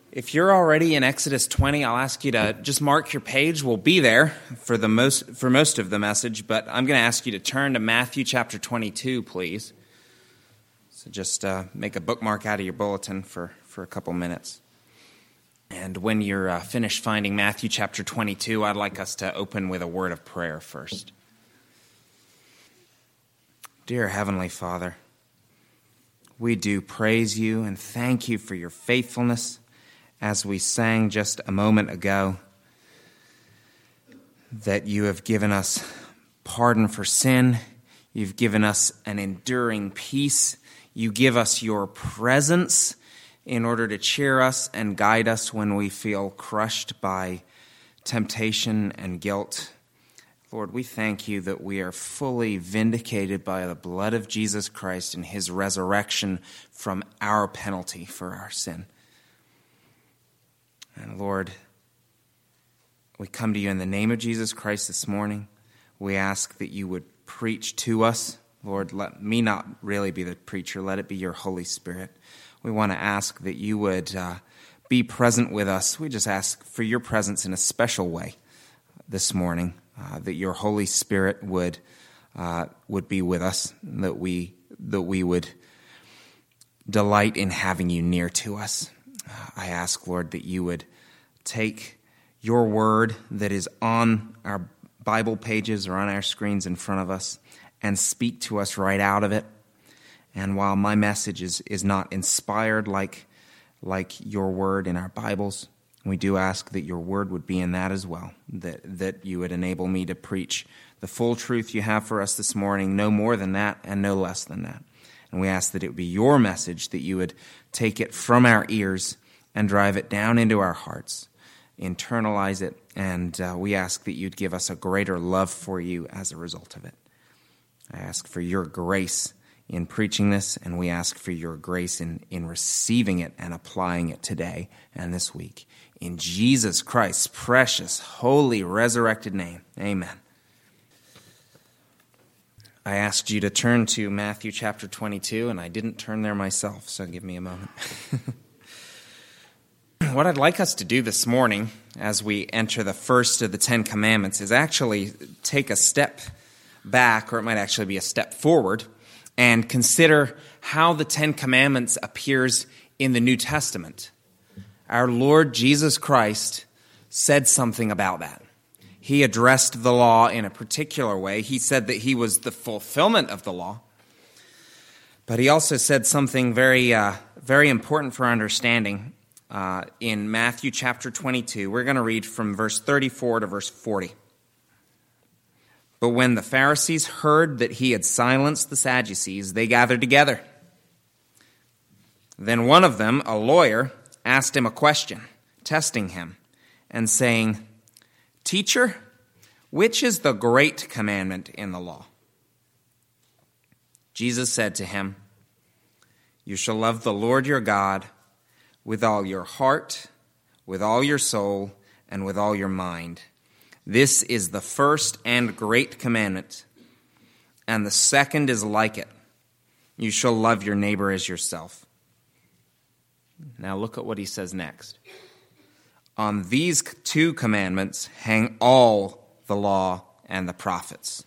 If you're already in Exodus 20, I'll ask you to just mark your page. We'll be there for most of the message, but I'm going to ask you to turn to Matthew chapter 22, please. So just make a bookmark out of your bulletin for a couple minutes. And when you're finished finding Matthew chapter 22, I'd like us to open with a word of prayer first. Dear Heavenly Father, we do praise you and thank you for your faithfulness. As we sang just a moment ago, that you have given us pardon for sin, you've given us an enduring peace, you give us your presence in order to cheer us and guide us when we feel crushed by temptation and guilt. Lord, we thank you that we are fully vindicated by the blood of Jesus Christ and his resurrection from our penalty for our sin. And Lord, we come to you in the name of Jesus Christ this morning. We ask that you would preach to us. Lord, let me not really be the preacher. Let it be your Holy Spirit. We want to ask that you would be present with us. We just ask for your presence in a special way this morning, that your Holy Spirit would be with us, that we would delight in having you near to us. I ask, Lord, that you would take your word that is on our Bible pages or on our screens in front of us and speak to us right out of it. And while my message is not inspired like your word in our Bibles, we do ask that your word would be in that as well, that you would enable me to preach the full truth you have for us this morning, no more than that and no less than that. And we ask that it would be your message, that you would take it from our ears and drive it down into our hearts, internalize it, and we ask that you'd give us a greater love for you as a result of it. I ask for your grace in preaching this, and we ask for your grace in receiving it and applying it today and this week. In Jesus Christ's precious, holy, resurrected name, amen. I asked you to turn to Matthew chapter 22, and I didn't turn there myself, so give me a moment. What I'd like us to do this morning, as we enter the first of the Ten Commandments, is actually take a step back, or it might actually be a step forward, and consider how the Ten Commandments appears in the New Testament. Our Lord Jesus Christ said something about that. He addressed the law in a particular way. He said that he was the fulfillment of the law. But he also said something very important for our understanding in Matthew chapter 22. We're going to read from verse 34 to verse 40. But when the Pharisees heard that he had silenced the Sadducees, they gathered together. Then one of them, a lawyer, asked him a question, testing him, and saying, "Teacher, which is the great commandment in the law?" Jesus said to him, "You shall love the Lord your God with all your heart, with all your soul, and with all your mind. This is the first and great commandment, and the second is like it. You shall love your neighbor as yourself." Now look at what he says next. "On these two commandments hang all the law and the prophets."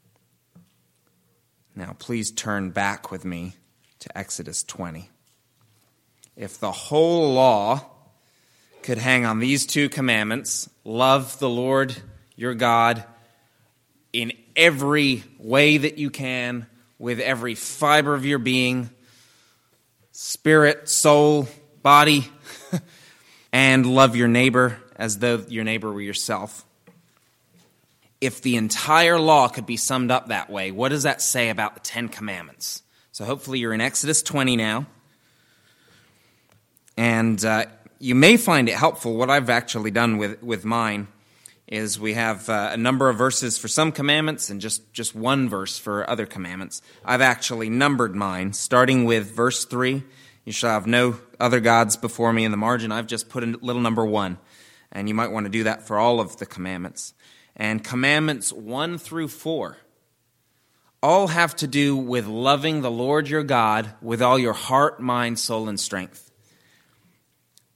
Now please turn back with me to Exodus 20. If the whole law could hang on these two commandments, love the Lord your God in every way that you can, with every fiber of your being, spirit, soul, body, and love your neighbor as though your neighbor were yourself. If the entire law could be summed up that way, what does that say about the Ten Commandments? So hopefully you're in Exodus 20 now. And you may find it helpful. What I've actually done with mine is we have a number of verses for some commandments and just one verse for other commandments. I've actually numbered mine, starting with verse 3. You shall have no other gods before me. In the margin, I've just put a little number 1. And you might want to do that for all of the commandments. And commandments 1 through 4 all have to do with loving the Lord your God with all your heart, mind, soul, and strength.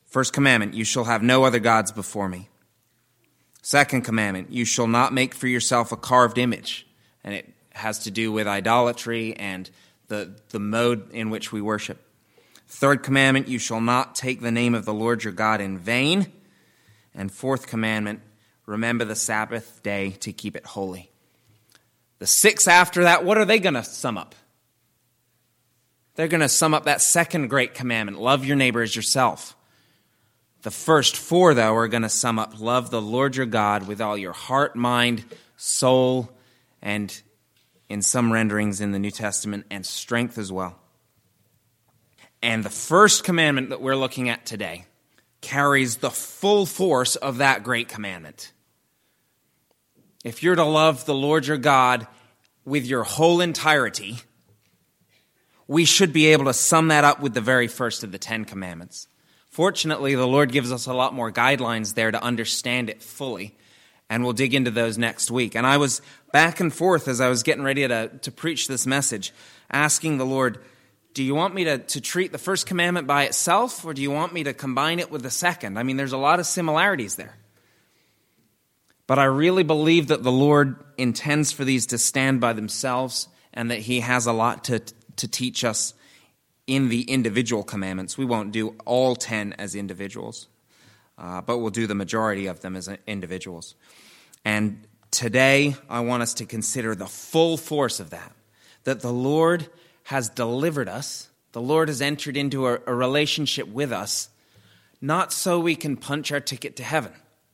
First commandment, you shall have no other gods before me. Second commandment, you shall not make for yourself a carved image. And it has to do with idolatry and the mode in which we worship. Third commandment, you shall not take the name of the Lord your God in vain. And fourth commandment, remember the Sabbath day to keep it holy. The 6 after that, what are they going to sum up? They're going to sum up that second great commandment, love your neighbor as yourself. The first 4, though, are going to sum up, love the Lord your God with all your heart, mind, soul, and in some renderings in the New Testament, and strength as well. And the first commandment that we're looking at today carries the full force of that great commandment. If you're to love the Lord your God with your whole entirety, we should be able to sum that up with the very first of the 10 commandments. Fortunately, the Lord gives us a lot more guidelines there to understand it fully, and we'll dig into those next week. And I was back and forth as I was getting ready to preach this message, asking the Lord, do you want me to treat the first commandment by itself, or do you want me to combine it with the second? I mean, there's a lot of similarities there. But I really believe that the Lord intends for these to stand by themselves, and that he has a lot to teach us in the individual commandments. We won't do all 10 as individuals, but we'll do the majority of them as individuals. And today, I want us to consider the full force of that the Lord has delivered us, the Lord has entered into a relationship with us, not so we can punch our ticket to heaven.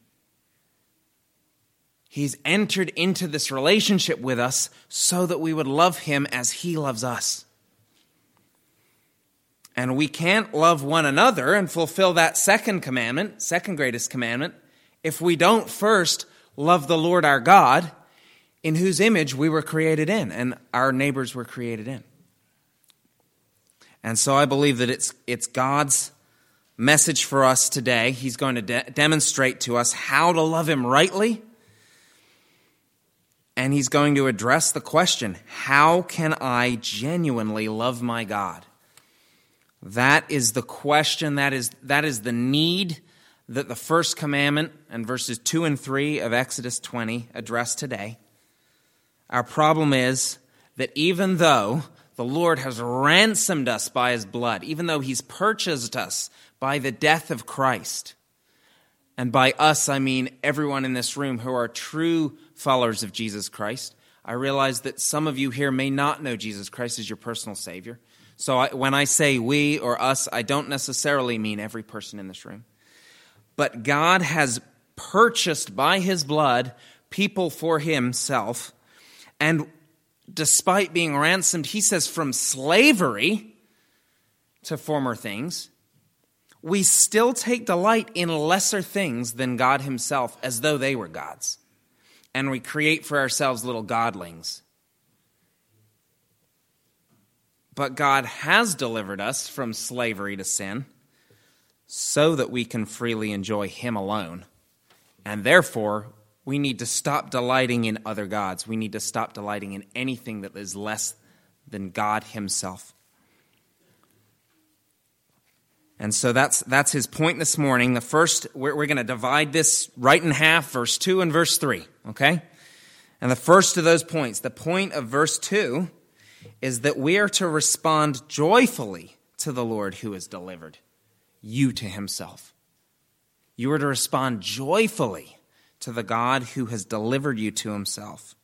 He's entered into this relationship with us so that we would love him as he loves us. And we can't love one another and fulfill that second commandment, second greatest commandment, if we don't first love the Lord our God, in whose image we were created in and our neighbors were created in. And so I believe that it's God's message for us today. He's going to demonstrate to us how to love him rightly. And he's going to address the question, how can I genuinely love my God? That is the question, that is the need that the first commandment and verses 2 and 3 of Exodus 20 address today. Our problem is that even though the Lord has ransomed us by his blood, even though he's purchased us by the death of Christ, and by us I mean everyone in this room who are true followers of Jesus Christ, I realize that some of you here may not know Jesus Christ as your personal Savior. So when I say we or us, I don't necessarily mean every person in this room. But God has purchased by his blood people for himself. And despite being ransomed, he says, from slavery to former things, we still take delight in lesser things than God himself, as though they were gods. And we create for ourselves little godlings. But God has delivered us from slavery to sin so that we can freely enjoy him alone. And therefore, we need to stop delighting in other gods. We need to stop delighting in anything that is less than God himself. And so that's his point this morning. The first, we're going to divide this right in half, verse 2 and verse 3, okay? And the first of those points, the point of verse 2, is that we are to respond joyfully to the Lord who has delivered you to himself. You are to respond joyfully to the God who has delivered you to himself.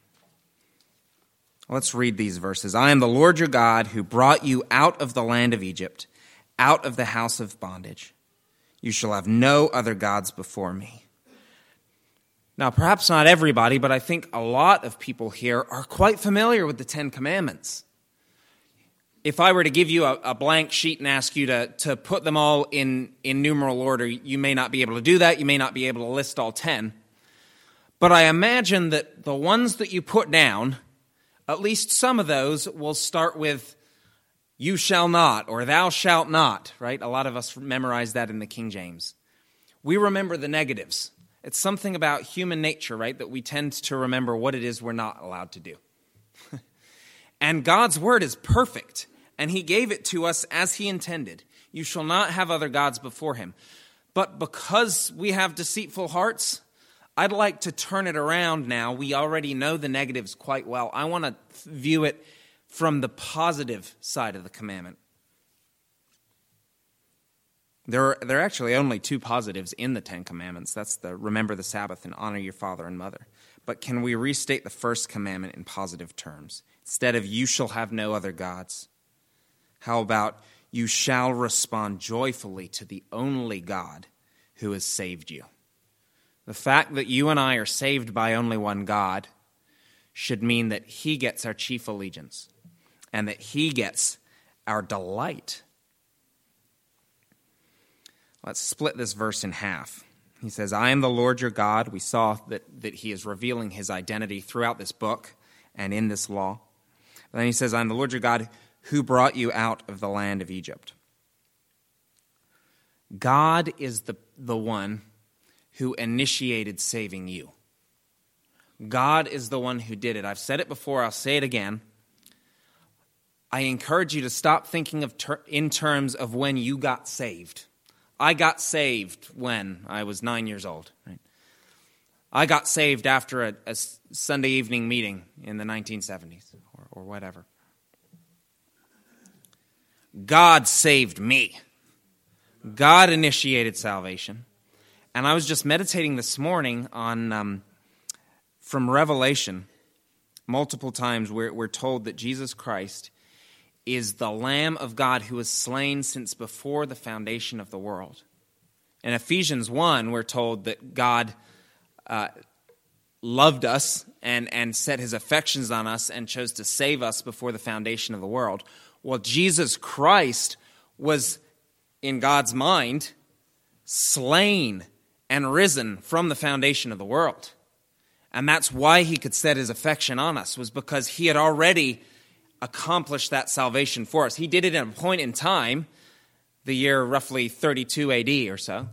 Let's read these verses. I am the Lord your God who brought you out of the land of Egypt, out of the house of bondage. You shall have no other gods before me. Now, perhaps not everybody, but I think a lot of people here are quite familiar with the 10 Commandments. If I were to give you a blank sheet and ask you to put them all in numeral order, you may not be able to do that. You may not be able to list all 10. But I imagine that the ones that you put down, at least some of those will start with you shall not or thou shalt not, right? A lot of us memorize that in the King James. We remember the negatives. It's something about human nature, right, that we tend to remember what it is we're not allowed to do. And God's word is perfect, and he gave it to us as he intended. You shall not have other gods before him. But because we have deceitful hearts, I'd like to turn it around now. We already know the negatives quite well. I want to view it from the positive side of the commandment. There are actually only two positives in the Ten Commandments. That's the remember the Sabbath and honor your father and mother. But can we restate the first commandment in positive terms? Instead of you shall have no other gods, how about you shall respond joyfully to the only God who has saved you? The fact that you and I are saved by only one God should mean that he gets our chief allegiance and that he gets our delight. Let's split this verse in half. He says, I am the Lord your God. We saw that he is revealing his identity throughout this book and in this law. And then he says, I am the Lord your God who brought you out of the land of Egypt. God is the one who initiated saving you. God is the one who did it. I've said it before, I'll say it again. I encourage you to stop thinking in terms of when you got saved. I got saved when I was 9 years old. Right? I got saved after a Sunday evening meeting in the 1970s or whatever. God saved me. God initiated salvation. And I was just meditating this morning on from Revelation. Multiple times we're told that Jesus Christ is the Lamb of God who was slain since before the foundation of the world. In Ephesians 1, we're told that God loved us and set his affections on us and chose to save us before the foundation of the world. Well, Jesus Christ was, in God's mind, slain and risen from the foundation of the world. And that's why he could set his affection on us, was because he had already accomplished that salvation for us. He did it at a point in time, the year roughly 32 AD or so.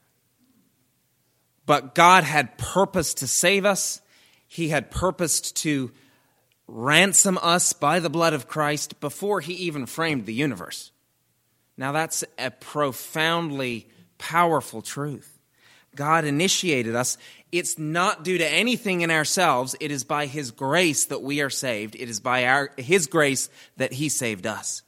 But God had purposed to save us. He had purposed to ransom us by the blood of Christ before he even framed the universe. Now that's a profoundly powerful truth. God initiated us. It's not due to anything in ourselves. It is by his grace that we are saved. It is by his grace that he saved us.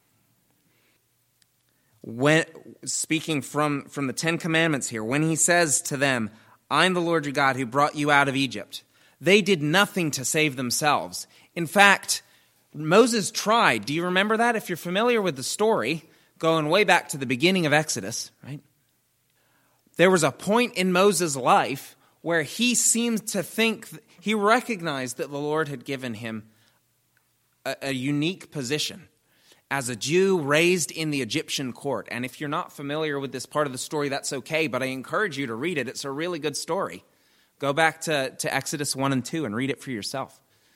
When speaking from the Ten Commandments here, when he says to them, I'm the Lord your God who brought you out of Egypt, they did nothing to save themselves. In fact, Moses tried. Do you remember that? If you're familiar with the story, going way back to the beginning of Exodus, right? There was a point in Moses' life where he seemed to think, he recognized that the Lord had given him a unique position as a Jew raised in the Egyptian court. And if you're not familiar with this part of the story, that's okay, but I encourage you to read it. It's a really good story. Go back to Exodus 1 and 2 and read it for yourself.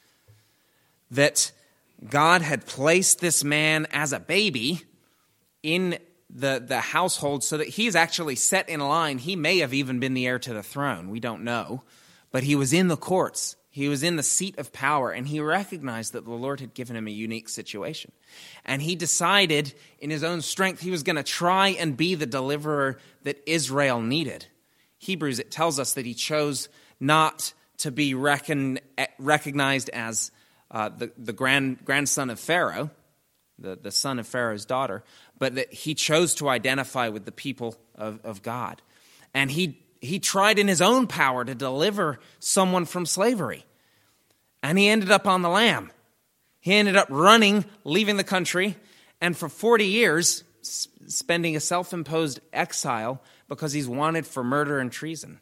That God had placed this man as a baby in the household so that he's actually set in line. He may have even been the heir to the throne. We don't know. But he was in the courts. He was in the seat of power, and he recognized that the Lord had given him a unique situation. And he decided in his own strength he was going to try and be the deliverer that Israel needed. Hebrews, it tells us that he chose not to be recognized as the grandson of Pharaoh, the son of Pharaoh's daughter, but that he chose to identify with the people of God. And he tried in his own power to deliver someone from slavery. And he ended up on the lam. He ended up running, leaving the country, and for 40 years spending a self-imposed exile because he's wanted for murder and treason.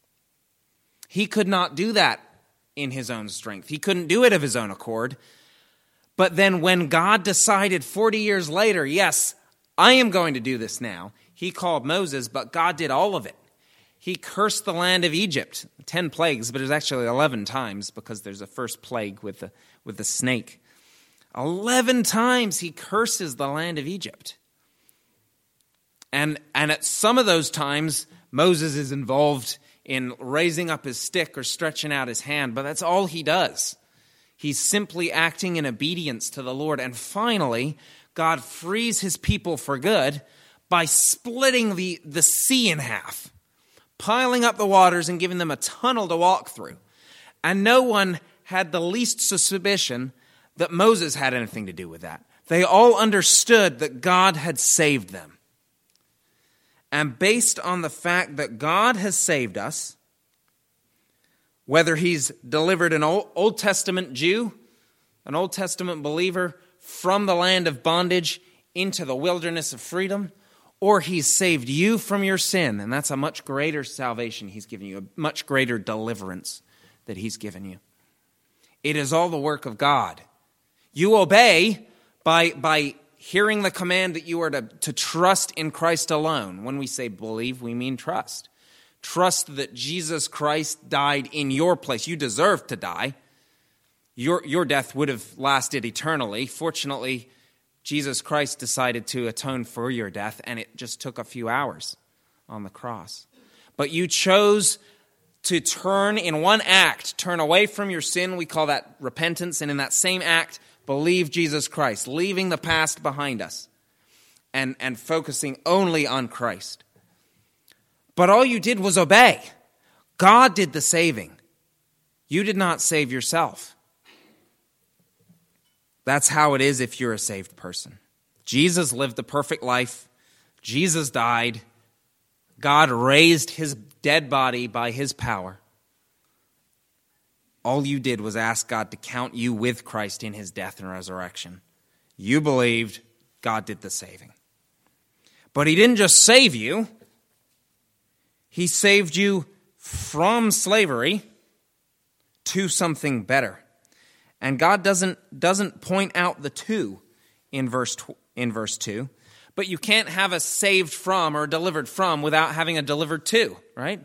He could not do that in his own strength. He couldn't do it of his own accord. But then when God decided 40 years later, yes, I am going to do this now, he called Moses, but God did all of it. He cursed the land of Egypt, 10 plagues, but it was actually 11 times because there's a first plague with the snake. 11 times he curses the land of Egypt. And at some of those times, Moses is involved in raising up his stick or stretching out his hand, but that's all he does. He's simply acting in obedience to the Lord. And finally, God frees his people for good by splitting the sea in half, piling up the waters and giving them a tunnel to walk through. And no one had the least suspicion that Moses had anything to do with that. They all understood that God had saved them. And based on the fact that God has saved us, whether he's delivered an Old Testament Jew, an Old Testament believer from the land of bondage into the wilderness of freedom, or he's saved you from your sin, and that's a much greater salvation he's given you, a much greater deliverance that he's given you. It is all the work of God. You obey by hearing the command that you are to trust in Christ alone. When we say believe, we mean trust. Trust that Jesus Christ died in your place. You deserve to die. Your death would have lasted eternally. Fortunately, Jesus Christ decided to atone for your death, and it just took a few hours on the cross. But you chose to turn in one act, turn away from your sin. We call that repentance. And in that same act, believe Jesus Christ, leaving the past behind us and focusing only on Christ. But all you did was obey. God did the saving. You did not save yourself. That's how it is if you're a saved person. Jesus lived the perfect life. Jesus died. God raised his dead body by his power. All you did was ask God to count you with Christ in his death and resurrection. You believed, God did the saving. But he didn't just save you. He saved you from slavery to something better. And God doesn't point out the two in verse 2. But you can't have a saved from or delivered from without having a delivered to, right?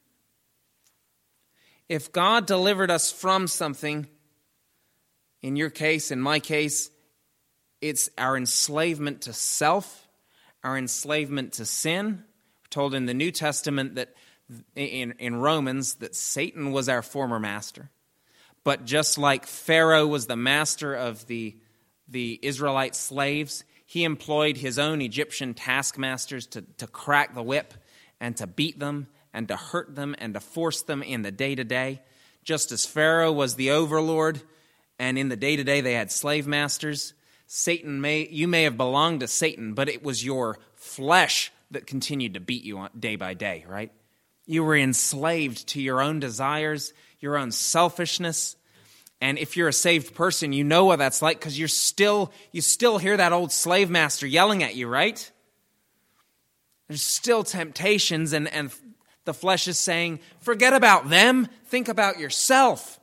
If God delivered us from something, in your case, in my case, it's our enslavement to self, our enslavement to sin. We're told in the New Testament that in Romans that Satan was our former master. But just like Pharaoh was the master of the Israelite slaves, he employed his own Egyptian taskmasters to crack the whip and to beat them and to hurt them and to force them in the day-to-day. Just as Pharaoh was the overlord and in the day-to-day they had slave masters, you may have belonged to Satan, but it was your flesh that continued to beat you day by day, right? You were enslaved to your own desires, your own selfishness. And if you're a saved person, you know what that's like because you still hear that old slave master yelling at you, right? There's still temptations and the flesh is saying, forget about them, think about yourself.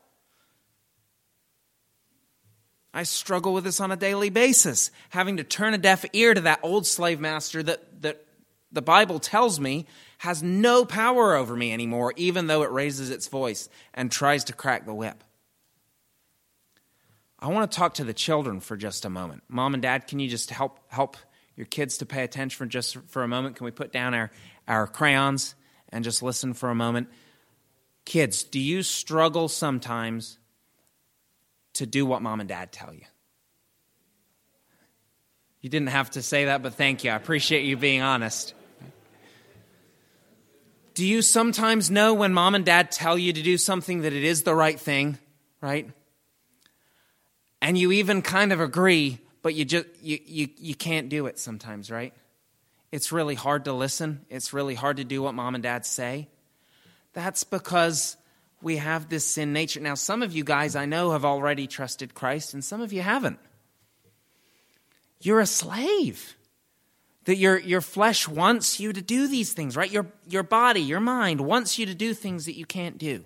I struggle with this on a daily basis, having to turn a deaf ear to that old slave master that the Bible tells me has no power over me anymore, even though it raises its voice and tries to crack the whip. I want to talk to the children for just a moment. Mom and Dad, can you just help your kids to pay attention for a moment? Can we put down our crayons and just listen for a moment? Kids, do you struggle sometimes to do what Mom and Dad tell you? You didn't have to say that, but thank you. I appreciate you being honest. Do you sometimes know when Mom and Dad tell you to do something that it is the right thing, right? And you even kind of agree, but you can't do it sometimes, right? It's really hard to listen. It's really hard to do what Mom and Dad say. That's because we have this sin nature. Now, some of you guys I know have already trusted Christ, and some of you haven't. You're a slave. That your flesh wants you to do these things, right? Your body, your mind wants you to do things that you can't do.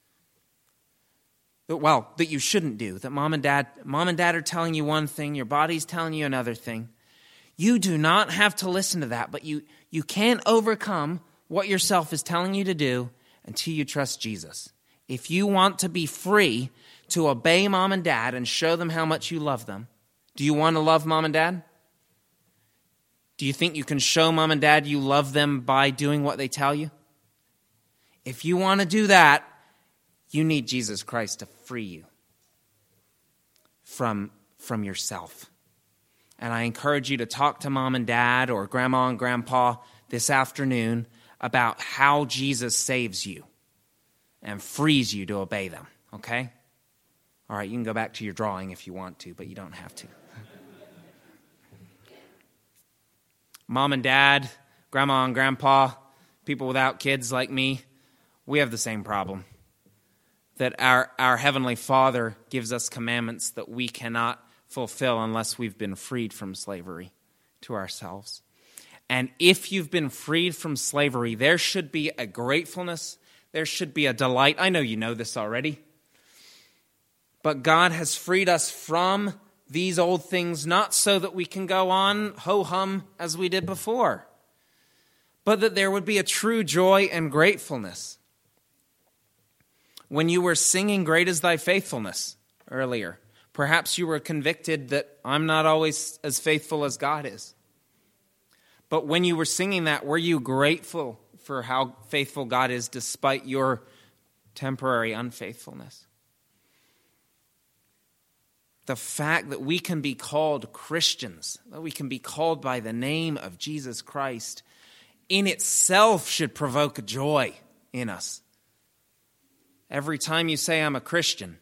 That you shouldn't do. That mom and dad are telling you one thing, your body's telling you another thing. You do not have to listen to that, but you can't overcome what yourself is telling you to do until you trust Jesus. If you want to be free to obey mom and dad and show them how much you love them, do you want to love mom and dad? Do you think you can show mom and dad you love them by doing what they tell you? If you want to do that, you need Jesus Christ to free you from yourself And I encourage you to talk to mom and dad or grandma and grandpa this afternoon about how Jesus saves you and frees you to obey them, okay? All right, you can go back to your drawing if you want to, but you don't have to. Mom and dad, grandma and grandpa, people without kids like me, we have the same problem. That our Heavenly Father gives us commandments that we cannot fulfill unless we've been freed from slavery to ourselves. And if you've been freed from slavery, there should be a gratefulness, there should be a delight. I know you know this already. But God has freed us from these old things, not so that we can go on ho-hum as we did before, but that there would be a true joy and gratefulness. When you were singing "Great is Thy Faithfulness" earlier, perhaps you were convicted that I'm not always as faithful as God is. But when you were singing that, were you grateful for how faithful God is despite your temporary unfaithfulness? The fact that we can be called Christians, that we can be called by the name of Jesus Christ, in itself should provoke joy in us. Every time you say, "I'm a Christian,"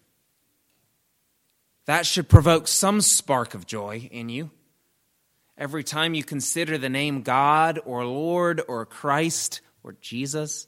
that should provoke some spark of joy in you. Every time you consider the name God or Lord or Christ or Jesus,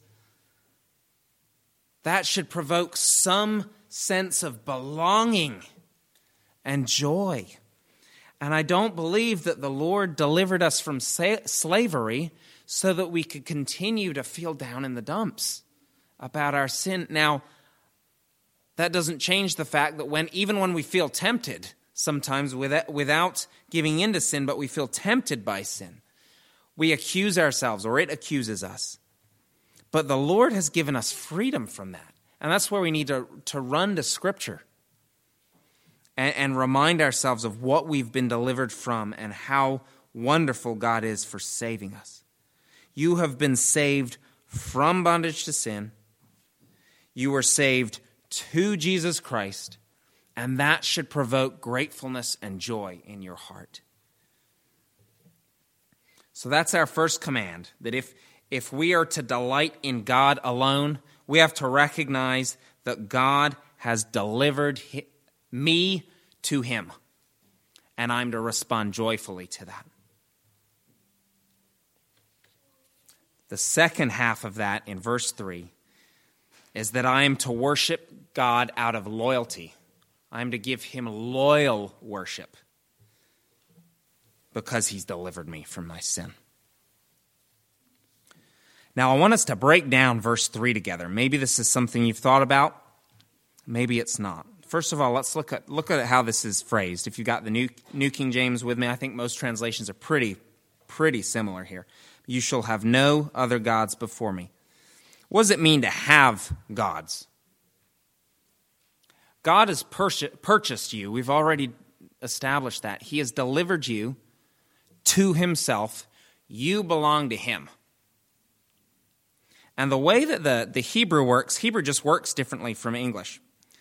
that should provoke some sense of belonging and joy. And I don't believe that the Lord delivered us from slavery so that we could continue to feel down in the dumps about our sin. Now, that doesn't change the fact that even when we feel tempted, sometimes without giving in to sin, but we feel tempted by sin, we accuse ourselves, or it accuses us. But the Lord has given us freedom from that. And that's where we need to run to Scripture and remind ourselves of what we've been delivered from and how wonderful God is for saving us. You have been saved from bondage to sin. You were saved to Jesus Christ, and that should provoke gratefulness and joy in your heart. So that's our first command, that if we are to delight in God alone, we have to recognize that God has delivered me to Him, and I'm to respond joyfully to that. The second half of that in verse 3 is that I am to worship God out of loyalty. I am to give Him loyal worship because He's delivered me from my sin. Now, I want us to break down verse 3 together. Maybe this is something you've thought about. Maybe it's not. First of all, let's look at how this is phrased. If you've got the New King James with me, I think most translations are pretty similar here. You shall have no other gods before me. What does it mean to have gods? God has purchased you. We've already established that. He has delivered you to Himself. You belong to Him. And the way that the Hebrew works, Hebrew just works differently from English.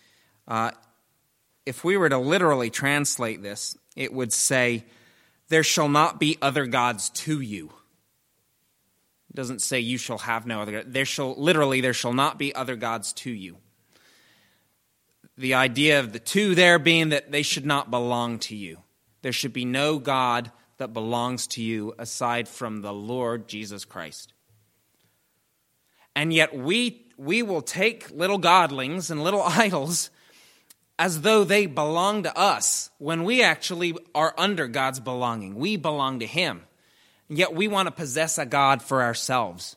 If we were to literally translate this, it would say, there shall not be other gods to you. It doesn't say you shall have no other gods. There shall not be other gods to you. The idea of the two there being that they should not belong to you. There should be no God that belongs to you aside from the Lord Jesus Christ. And yet we will take little godlings and little idols as though they belong to us when we actually are under God's belonging. We belong to Him. And yet we want to possess a God for ourselves.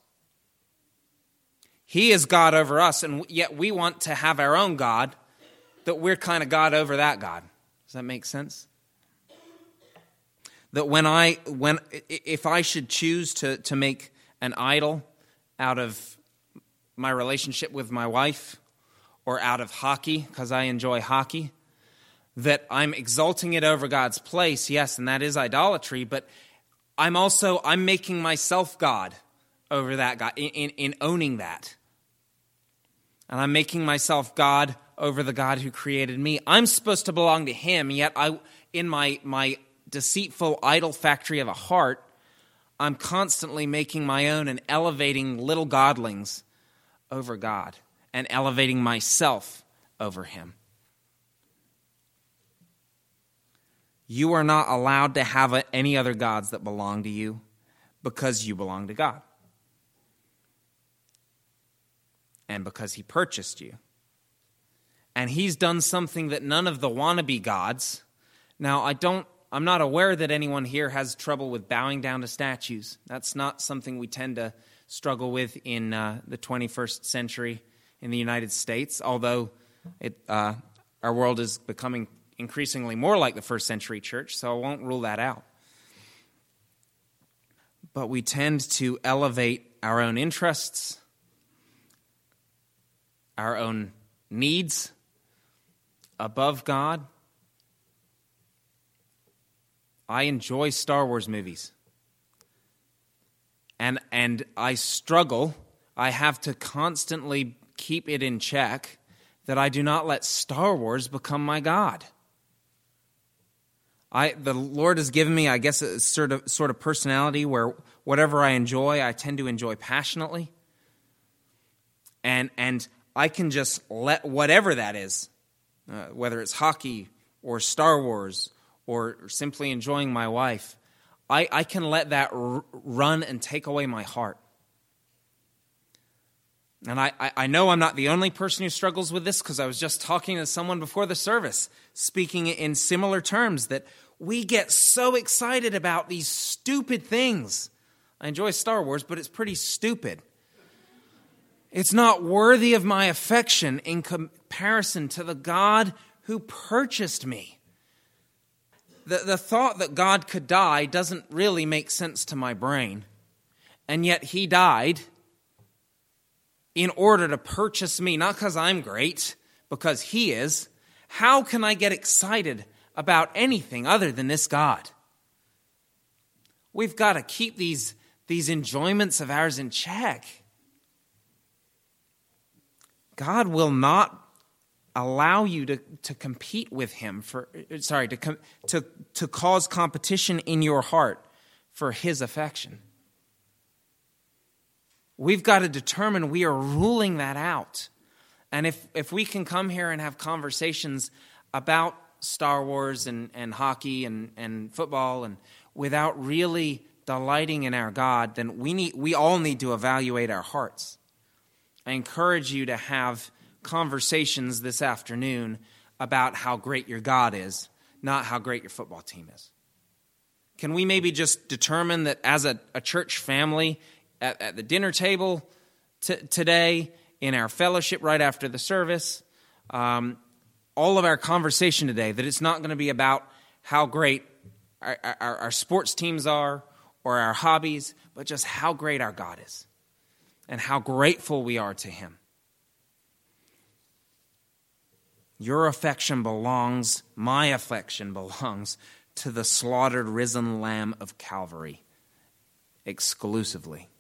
He is God over us, and yet we want to have our own God, that we're kind of God over that God. Does that make sense? That if I should choose to make an idol out of my relationship with my wife, or out of hockey, because I enjoy hockey, that I'm exalting it over God's place, yes, and that is idolatry, but I'm making myself God over that God, in owning that. And I'm making myself God over the God who created me. I'm supposed to belong to Him, yet in my deceitful idol factory of a heart, I'm constantly making my own and elevating little godlings over God and elevating myself over him. You are not allowed to have any other gods that belong to you because you belong to God and because he purchased you. And he's done something that none of the wannabe gods. Now, I'm not aware that anyone here has trouble with bowing down to statues. That's not something we tend to struggle with in the 21st century in the United States, although our world is becoming increasingly more like the first century church, so I won't rule that out. But we tend to elevate our own interests, our own needs above God. I enjoy Star Wars movies. And I struggle. I have to constantly keep it in check that I do not let Star Wars become my God. The Lord has given me, I guess, a sort of personality where whatever I enjoy, I tend to enjoy passionately. And I can just let whatever that is, whether it's hockey or Star Wars or simply enjoying my wife, I can let that run and take away my heart. And I know I'm not the only person who struggles with this, because I was just talking to someone before the service, speaking in similar terms, that we get so excited about these stupid things. I enjoy Star Wars, but it's pretty stupid. It's not worthy of my affection in comparison to the God who purchased me. The thought that God could die doesn't really make sense to my brain. And yet he died in order to purchase me, not because I'm great, because he is. How can I get excited about anything other than this God? We've got to keep these enjoyments of ours in check. God will not allow you to compete with him to cause competition in your heart for his affection. We've got to determine we are ruling that out. And if we can come here and have conversations about Star Wars and hockey and football and without really delighting in our God, then we all need to evaluate our hearts. I encourage you to have conversations this afternoon about how great your God is, not how great your football team is. Can we maybe just determine that as a church family at the dinner table today, in our fellowship right after the service, all of our conversation today, that it's not going to be about how great our sports teams are or our hobbies, but just how great our God is and how grateful we are to him. My affection belongs to the slaughtered, risen Lamb of Calvary exclusively.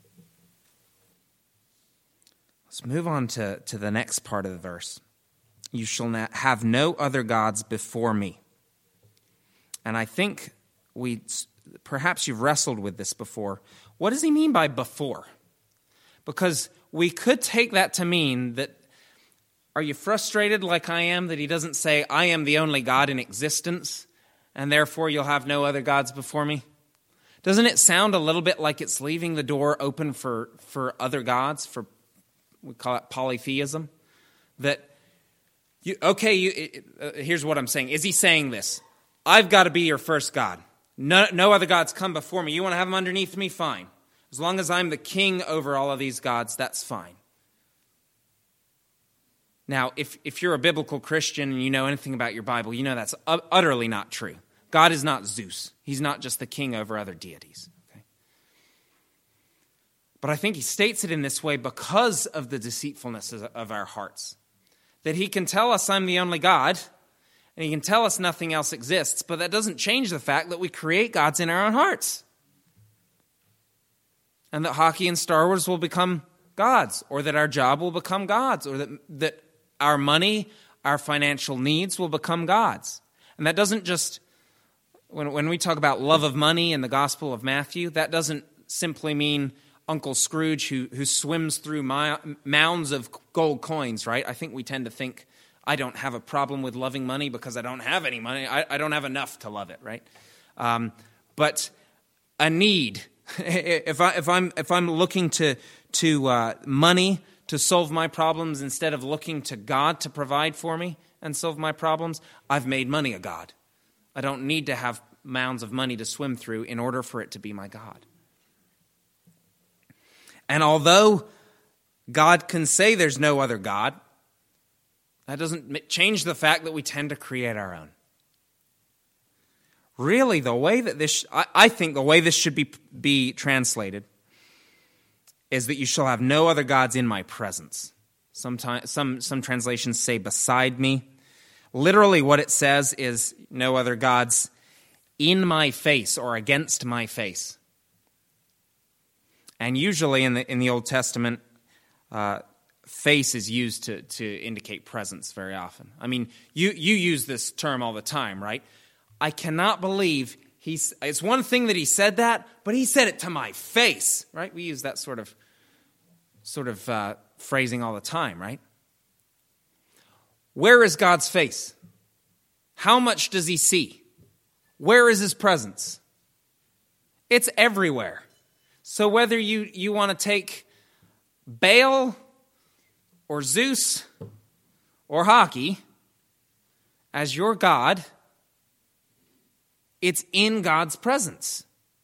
Let's move on to the next part of the verse. You shall have no other gods before me. And I think perhaps you've wrestled with this before. What does he mean by before? Because we could take that to mean that, are you frustrated like I am that he doesn't say, I am the only God in existence, and therefore you'll have no other gods before me? Doesn't it sound a little bit like it's leaving the door open for other gods, we call it polytheism? That, here's what I'm saying. Is he saying this? I've got to be your first God. No other gods come before me. You want to have them underneath me? Fine. As long as I'm the king over all of these gods, that's fine. Now, if you're a biblical Christian and you know anything about your Bible, you know that's utterly not true. God is not Zeus. He's not just the king over other deities. Okay? But I think he states it in this way because of the deceitfulness of our hearts. That he can tell us I'm the only God, and he can tell us nothing else exists, but that doesn't change the fact that we create gods in our own hearts. And that hockey and Star Wars will become gods, or that our job will become gods, or that our money, our financial needs will become gods. And that doesn't just When we talk about love of money in the Gospel of Matthew, that doesn't simply mean Uncle Scrooge who swims through mounds of gold coins, right? I think we tend to think, I don't have a problem with loving money because I don't have any money. I don't have enough to love it, right? But a need. If I'm looking to money to solve my problems instead of looking to God to provide for me and solve my problems, I've made money a god. I don't need to have mounds of money to swim through in order for it to be my God. And although God can say there's no other God, that doesn't change the fact that we tend to create our own. Really, the way that I think the way this should be translated is that you shall have no other gods in my presence. Some translations say beside me. Literally what it says is no other gods in my face or against my face. And usually in the Old Testament, face is used to indicate presence very often. I mean, you use this term all the time, right? I cannot believe it's one thing that he said that, but he said it to my face, right? We use that sort of phrasing all the time, right? Where is God's face? How much does he see? Where is his presence? It's everywhere. So whether you want to take Baal or Zeus or hockey as your God, it's in God's presence.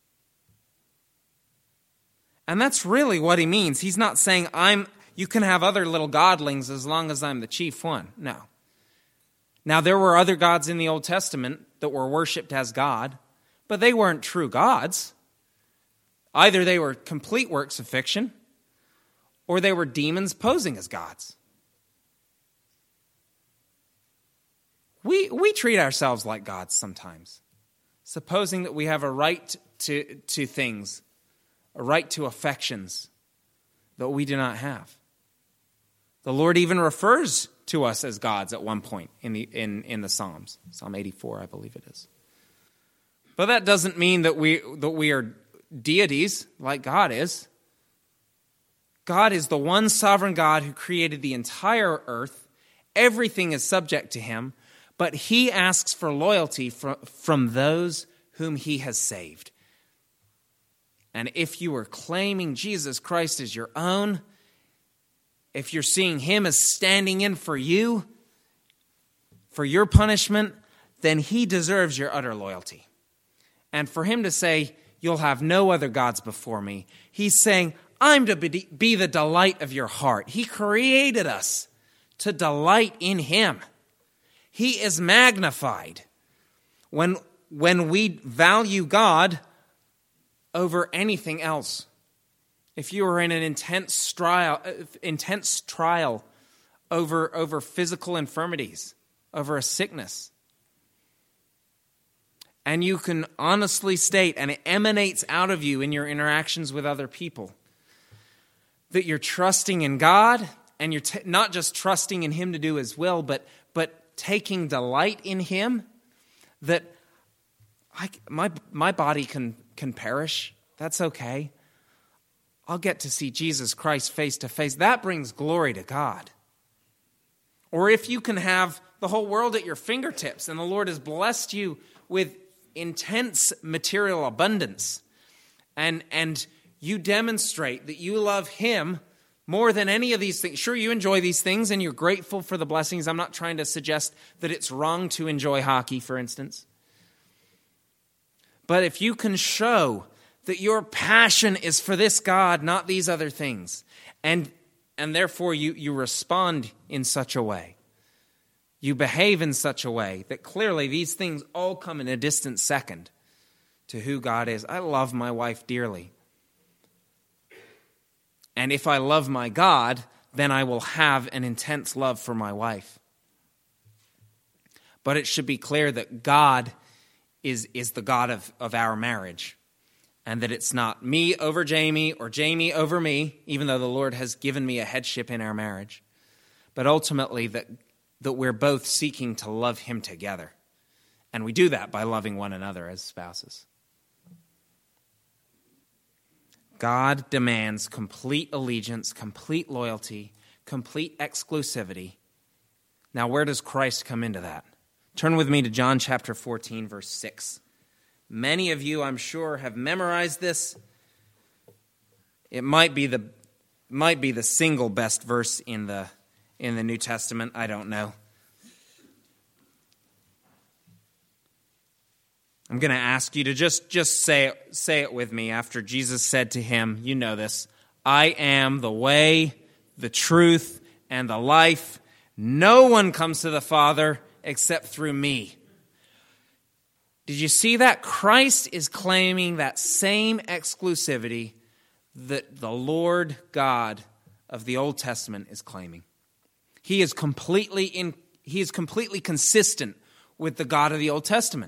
And that's really what he means. He's not saying you can have other little godlings as long as I'm the chief one. No. Now, there were other gods in the Old Testament that were worshipped as God, but they weren't true gods. Either they were complete works of fiction, or they were demons posing as gods. We treat ourselves like gods sometimes, supposing that we have a right to things, a right to affections that we do not have. The Lord even refers to us as gods at one point in the Psalms. Psalm 84, I believe it is. But that doesn't mean that we are deities like God is. God is the one sovereign God who created the entire earth. Everything is subject to him, but he asks for loyalty from those whom he has saved. And if you are claiming Jesus Christ as your own, if you're seeing him as standing in for you, for your punishment, then he deserves your utter loyalty. And for him to say, you'll have no other gods before me, he's saying, I'm to be the delight of your heart. He created us to delight in him. He is magnified. When we value God over anything else, if you are in an intense trial over physical infirmities, over a sickness, and you can honestly state, and it emanates out of you in your interactions with other people, that you're trusting in God, and you're not just trusting in him to do his will, but taking delight in him, that my body can perish. That's okay. I'll get to see Jesus Christ face to face. That brings glory to God. Or if you can have the whole world at your fingertips and the Lord has blessed you with intense material abundance, and you demonstrate that you love him more than any of these things. Sure, you enjoy these things and you're grateful for the blessings. I'm not trying to suggest that it's wrong to enjoy hockey, for instance. But if you can show that your passion is for this God, not these other things, and therefore you respond in such a way, you behave in such a way that clearly these things all come in a distant second to who God is. I love my wife dearly. And if I love my God, then I will have an intense love for my wife. But it should be clear that God is the God of our marriage, and that it's not me over Jamie or Jamie over me, even though the Lord has given me a headship in our marriage, but ultimately that we're both seeking to love him together And we do that by loving one another as spouses. God demands complete allegiance, complete loyalty, complete exclusivity. Now, where does Christ come into that? Turn with me to John chapter 14, verse 6. Many of you, I'm sure, have memorized this. It might be the single best verse in the New Testament. I don't know. I'm going to ask you to just say it with me after Jesus said to him, you know this, I am the way, the truth, and the life. No one comes to the Father except through me. Did you see that? Christ is claiming that same exclusivity that the Lord God of the Old Testament is claiming. He is completely consistent with the God of the Old Testament.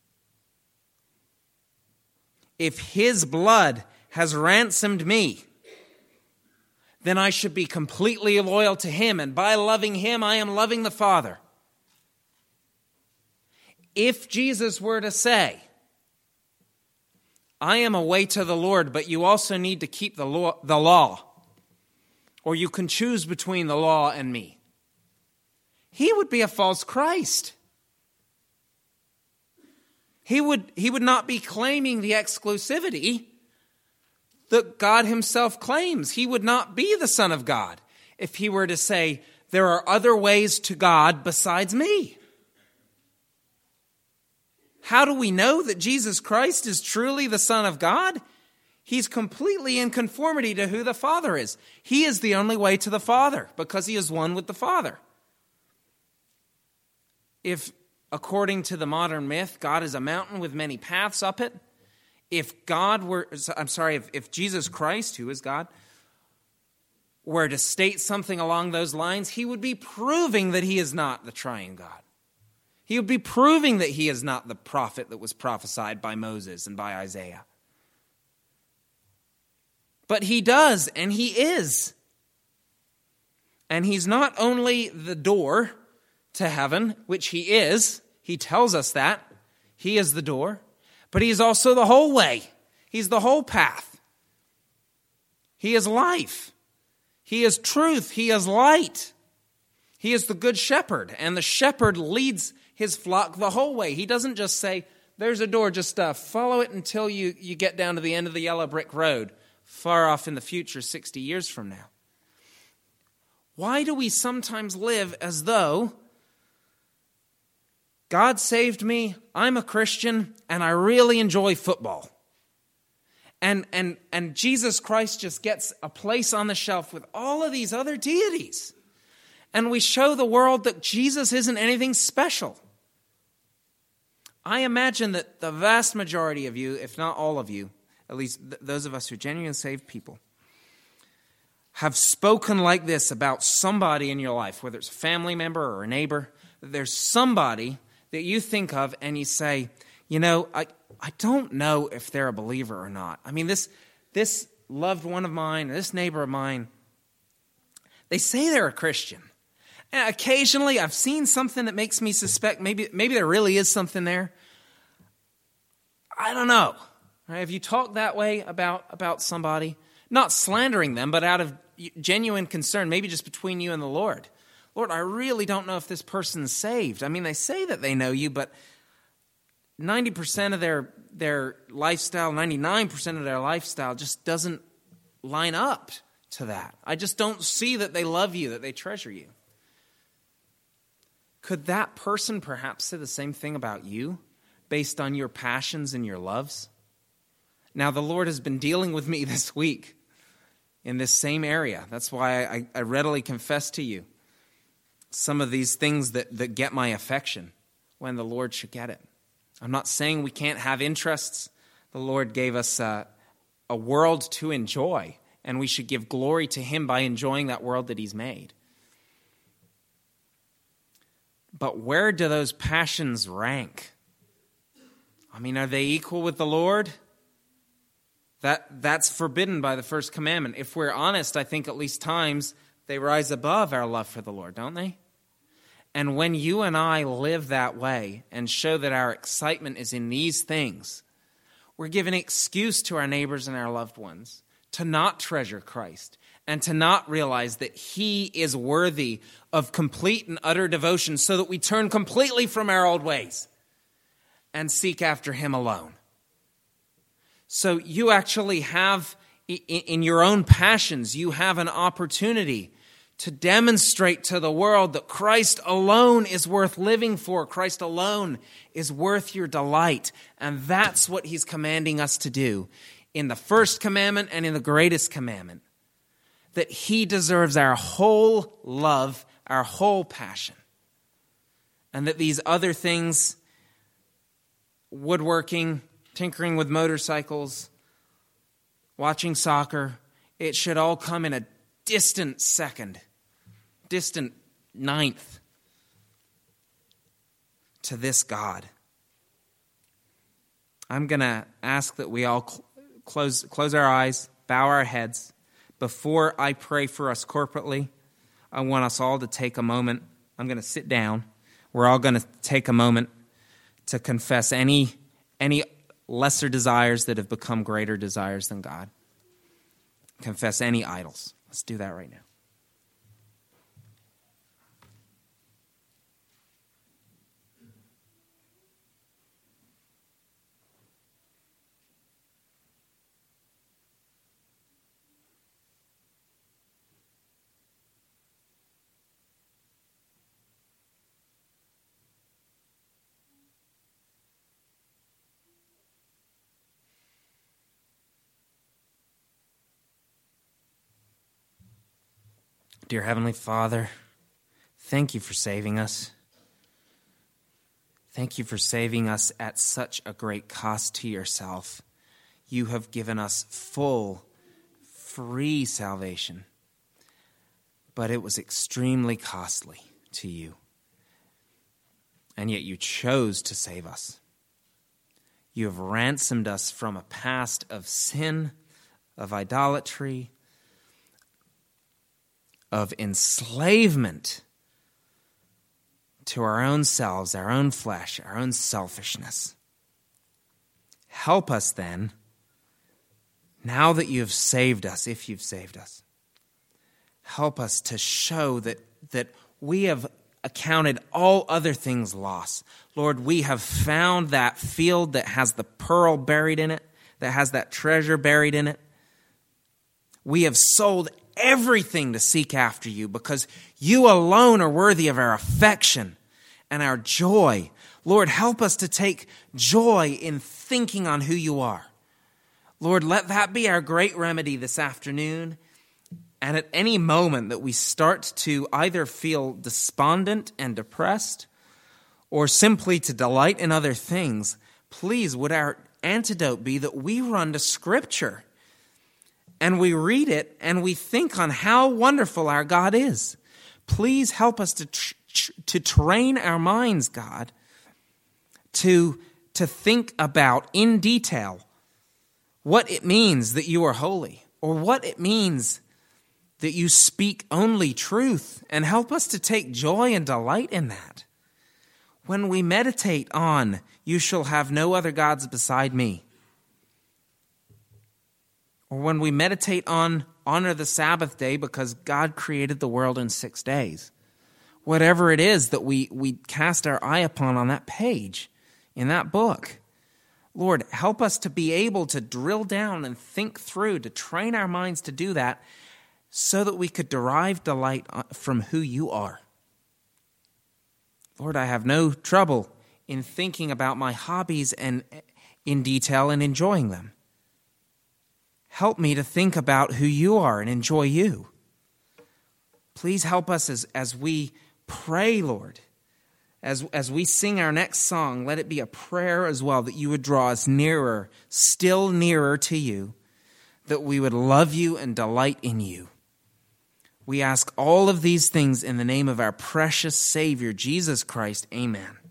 If his blood has ransomed me, then I should be completely loyal to him, and by loving him, I am loving the Father. If Jesus were to say, I am a way to the Lord, but you also need to keep the law, or you can choose between the law and me, he would be a false Christ. He would not be claiming the exclusivity that God himself claims. He would not be the Son of God if he were to say, there are other ways to God besides me. How do we know that Jesus Christ is truly the Son of God? He's completely in conformity to who the Father is. He is the only way to the Father because he is one with the Father. If, according to the modern myth, God is a mountain with many paths up it, if Jesus Christ, who is God, were to state something along those lines, he would be proving that he is not the triune God. He would be proving that he is not the prophet that was prophesied by Moses and by Isaiah. But he does, and he is. And he's not only the door to heaven, which he is. He tells us that. He is the door. But he is also the whole way. He's the whole path. He is life. He is truth. He is light. He is the good shepherd. And the shepherd leads his flock the whole way. He doesn't just say, there's a door, just follow it until you get down to the end of the yellow brick road, far off in the future, 60 years from now. Why do we sometimes live as though God saved me, I'm a Christian, and I really enjoy football. And Jesus Christ just gets a place on the shelf with all of these other deities. And we show the world that Jesus isn't anything special. I imagine that the vast majority of you, if not all of you, at least those of us who are genuinely saved people, have spoken like this about somebody in your life, whether it's a family member or a neighbor, that there's somebody that you think of and you say, I don't know if they're a believer or not. I mean, this loved one of mine, or this neighbor of mine, they say they're a Christian. And occasionally I've seen something that makes me suspect maybe there really is something there. I don't know. Right? If you talk that way about somebody, not slandering them, but out of genuine concern, maybe just between you and the Lord. Lord, I really don't know if this person's saved. I mean, they say that they know you, but 90% of their lifestyle, 99% of their lifestyle just doesn't line up to that. I just don't see that they love you, that they treasure you. Could that person perhaps say the same thing about you based on your passions and your loves? Now, the Lord has been dealing with me this week in this same area. That's why I readily confess to you some of these things that get my affection when the Lord should get it. I'm not saying we can't have interests. The Lord gave us a world to enjoy, and we should give glory to him by enjoying that world that he's made. But where do those passions rank? I mean, are they equal with the Lord? That's forbidden by the first commandment. If we're honest, I think at least times they rise above our love for the Lord, don't they? And when you and I live that way and show that our excitement is in these things, we're giving an excuse to our neighbors and our loved ones to not treasure Christ and to not realize that he is worthy of complete and utter devotion, so that we turn completely from our old ways and seek after him alone. So you actually have, in your own passions, you have an opportunity to demonstrate to the world that Christ alone is worth living for. Christ alone is worth your delight. And that's what he's commanding us to do in the first commandment and in the greatest commandment. That he deserves our whole love, our whole passion. And that these other things, woodworking, tinkering with motorcycles, watching soccer, it should all come in a distant second, distant ninth to this God. I'm going to ask that we all close our eyes, bow our heads. Before I pray for us corporately, I want us all to take a moment. I'm going to sit down. We're all going to take a moment to confess any lesser desires that have become greater desires than God. Confess any idols. Let's do that right now. Dear Heavenly Father, thank you for saving us. Thank you for saving us at such a great cost to yourself. You have given us full, free salvation, but it was extremely costly to you. And yet you chose to save us. You have ransomed us from a past of sin, of idolatry, of enslavement to our own selves, our own flesh, our own selfishness. Help us then, now that you have saved us, if you've saved us, help us to show that we have accounted all other things lost. Lord, we have found that field that has the pearl buried in it, that has that treasure buried in it. We have sold everything to seek after you because you alone are worthy of our affection and our joy. Lord, help us to take joy in thinking on who you are. Lord, let that be our great remedy this afternoon. And at any moment that we start to either feel despondent and depressed or simply to delight in other things, please, would our antidote be that we run to Scripture and we read it, and we think on how wonderful our God is. Please help us to train our minds, God, to think about in detail what it means that you are holy, or what it means that you speak only truth, and help us to take joy and delight in that. When we meditate on, you shall have no other gods beside me, or when we meditate on honor the Sabbath day because God created the world in 6 days. Whatever it is that we cast our eye upon on that page, in that book. Lord, help us to be able to drill down and think through, to train our minds to do that so that we could derive delight from who you are. Lord, I have no trouble in thinking about my hobbies and in detail and enjoying them. Help me to think about who you are and enjoy you. Please help us as we pray, Lord. As we sing our next song, let it be a prayer as well, that you would draw us nearer, still nearer to you, that we would love you and delight in you. We ask all of these things in the name of our precious Savior, Jesus Christ. Amen.